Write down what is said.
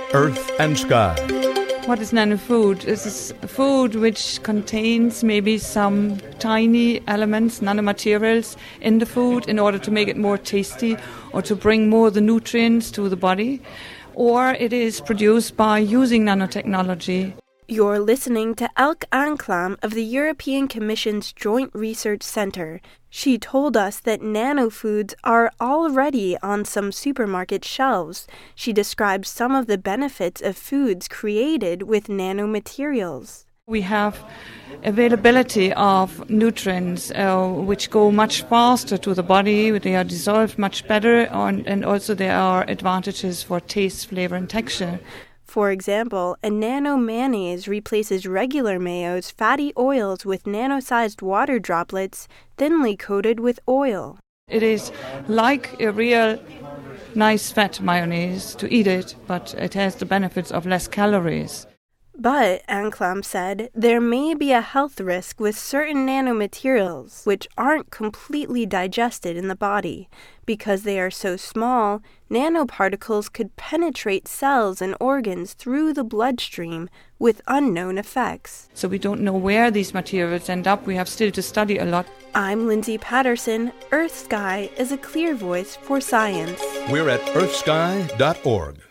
Earth and Sky. What is nanofood? This is food which contains maybe some tiny elements, nanomaterials in the food in order to make it more tasty or to bring more of the nutrients to the body. Or it is produced by using nanotechnology. You're listening to Elke Aanklaam of the European Commission's Joint Research Centre. She told us that nanofoods are already on some supermarket shelves. She describes some of the benefits of foods created with nanomaterials. We have availability of nutrients which go much faster to the body. They are dissolved much better, and also there are advantages for taste, flavor, and texture. For example, a nano mayonnaise replaces regular mayo's fatty oils with nano-sized water droplets thinly coated with oil. It is like a real nice fat mayonnaise to eat it, but it has the benefits of less calories. But, Aanklaam said, there may be a health risk with certain nanomaterials which aren't completely digested in the body. Because they are so small, nanoparticles could penetrate cells and organs through the bloodstream with unknown effects. So we don't know where these materials end up. We have still to study a lot. I'm Lindsay Patterson. Earth Sky is a clear voice for science. We're at earthsky.org.